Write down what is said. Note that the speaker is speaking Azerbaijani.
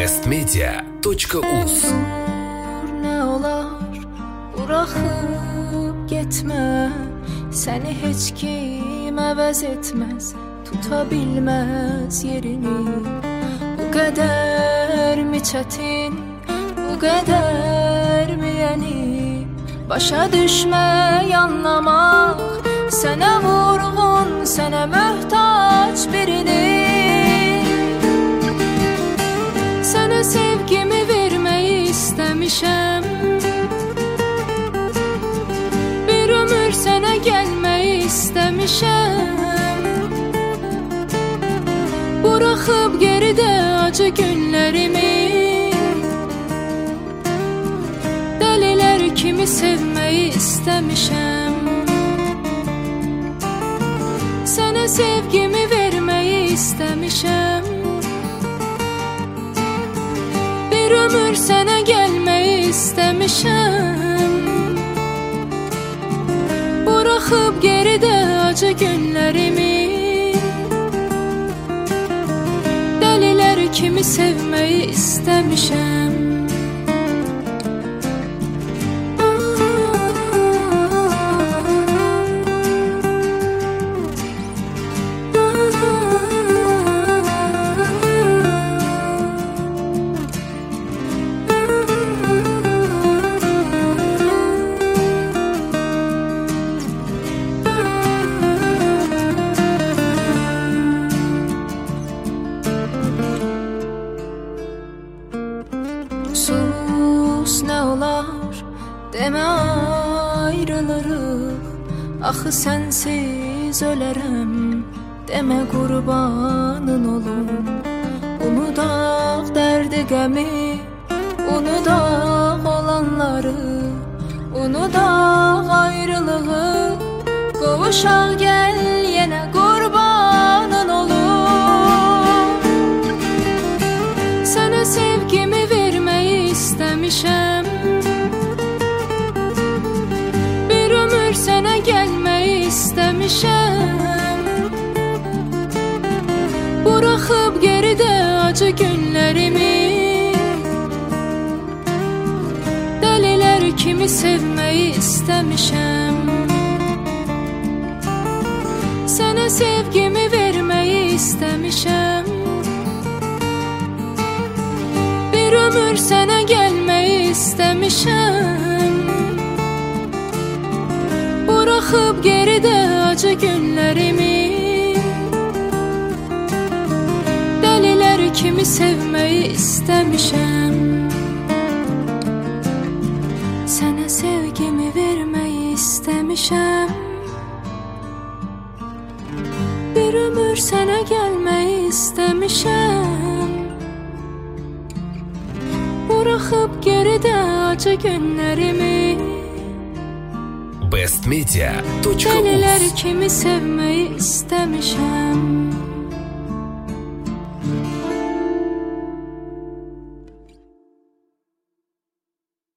bestmedia.uz. Nə olar buraxıb getmə, səni heç kim əvəz etməz, tuta bilməz yerini. Bu qədər mi çətin, bu qədər mi yəni, başa düşmək, anlamaq, sənə vurğun, sənə möhtac birini. Sənə sevgimi verməyi istəmişəm, bir ömür sənə gəlməyi istəmişəm. Buraxıb geridə acı günlərimi, dəlilər kimi sevməyi istəmişəm. Sənə sevgimi verməyi istəmişəm, bir ömür sənə gəlməyi istəmişəm. Buraxıb geridə acı günlərimi, dəlilər kimi sevməyi istəmişəm. Sus, nə olar, demə ayrılırıq, axı sənsiz ölərəm, demə qurbanın olum. Unudaq dərdi qəmi, unudaq olanları, unudaq ayrılığı, qovuşaq gəl yenə qurbanın olum. Sənə sevgimi verməyi istəmişəm, bir ömür sənə gəlməyi istəmişəm. Buraxıb geridə acı günlərimi, dəlilər kimi sevməyi istəmişəm. Sənə sevgimi verməyi istəmişəm, bir ömür sənə gəlməyi istəmişəm. Buraxıb geridə acı günlərimi, dəlilər kimi sevməyi istəmişəm. Sənə sevgimi verməyi istəmişəm, bir ömür sənə gəlməyi istəmişəm. Buraxıb geridə acı günlərimi, bestmedia.uz. dəlilər kimi sevməyi istəmişəm.